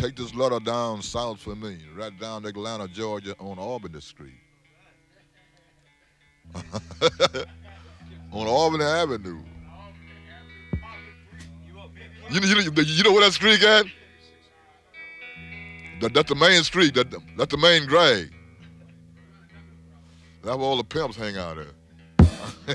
Take this letter down south for me, right down to Atlanta, Georgia, on Albany Street. On Albany Avenue. You know where that street at? That's the main street. That's the main drag. That's where all the pimps hang out at.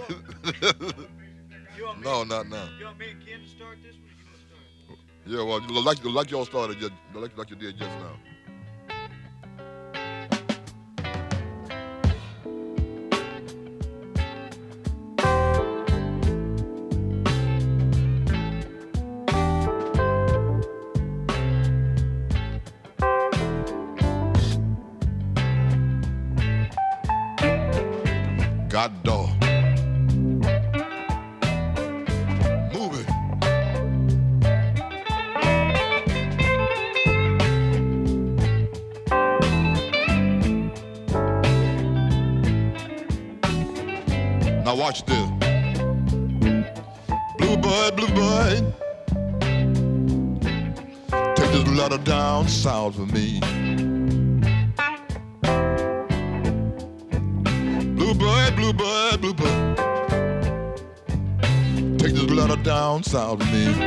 No, not now. You want me and Ken to start this one? Yeah, well, like y'all started, like you did just now. God dog. Move it. Now watch this. Bluebird, take this letter down south for me. Bluebird, take this letter down south of me.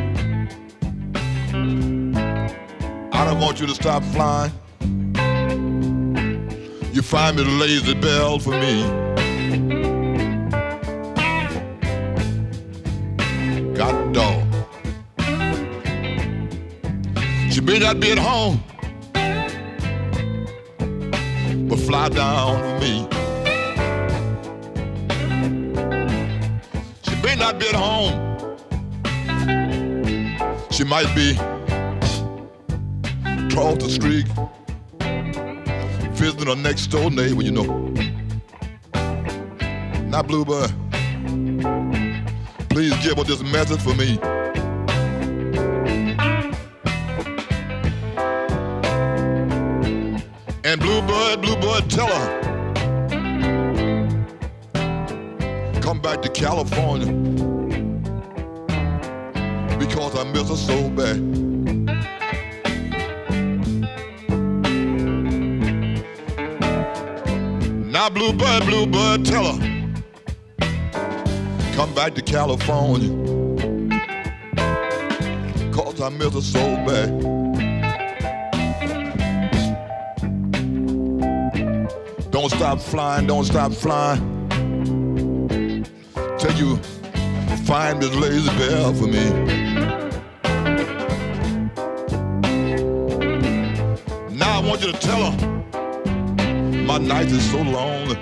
I don't want you to stop flying. You find me the lazy bell for me. God dog. She may not be at home, but fly down for me. Not be at home. She might be across the street, visiting her next door neighbor, you know. Now, Bluebird, please give her this message for me. And Bluebird, tell her, come back to California, because I miss her so bad. Now Bluebird, tell her, come back to California, cause I miss her so bad. Don't stop flying, till you find this lazy bell for me. Now I want you to tell her my night is so long.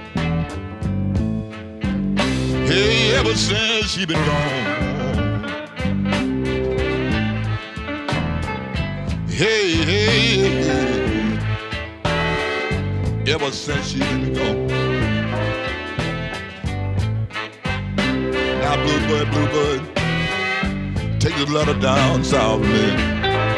Hey, ever since she been gone. Hey, ever since she been gone. Now Bluebird, take this letter down south of me.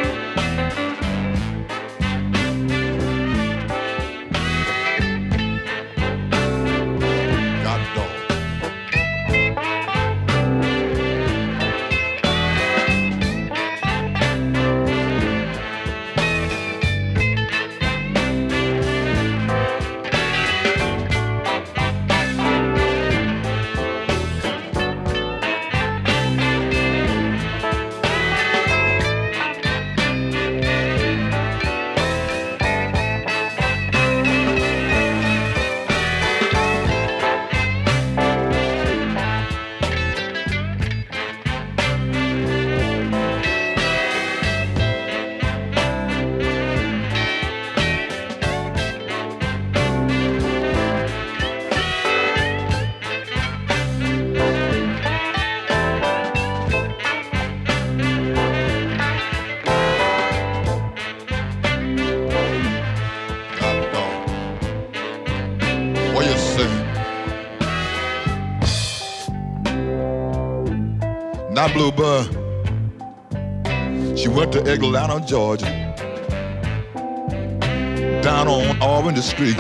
Now Bluebird, she went to Atlanta, Georgia, down on Albany Street.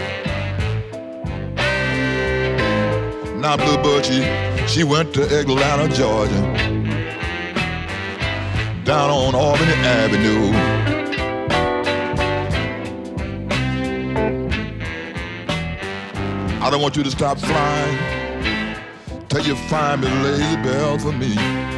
Now Bluebird, she went to Atlanta, Georgia, down on Albany Avenue. I don't want you to stop flying till you find me, lazy bell, for me.